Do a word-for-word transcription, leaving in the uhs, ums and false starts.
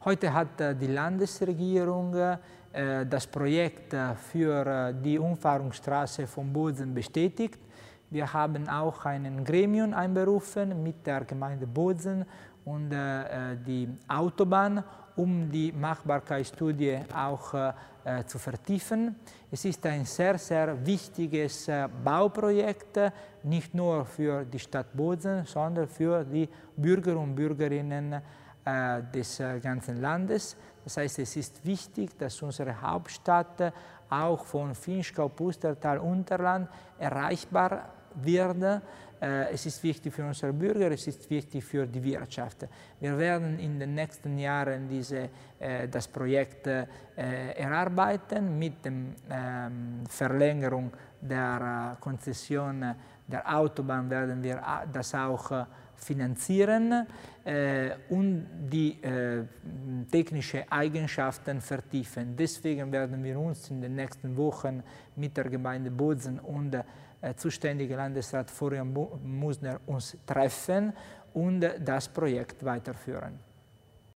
Heute hat die Landesregierung das Projekt für die Umfahrungsstraße von Bozen bestätigt. Wir haben auch ein Gremium einberufen mit der Gemeinde Bozen und die Autobahn, um die Machbarkeitsstudie auch äh, zu vertiefen. Es ist ein sehr, sehr wichtiges äh, Bauprojekt, nicht nur für die Stadt Bozen, sondern für die Bürger und Bürgerinnen äh, des äh, ganzen Landes. Das heißt, es ist wichtig, dass unsere Hauptstadt auch von Vinschgau, Pustertal, Unterland erreichbar wird. Es ist wichtig für unsere Bürger, es ist wichtig für die Wirtschaft. Wir werden in den nächsten Jahren diese, äh, das Projekt äh, erarbeiten. Mit der ähm, Verlängerung der äh, Konzession der Autobahn werden wir das auch äh, finanzieren äh, und die äh, technischen Eigenschaften vertiefen. Deswegen werden wir uns in den nächsten Wochen mit der Gemeinde Bozen und äh, zuständige Landesrat Florian Musner uns treffen und das Projekt weiterführen.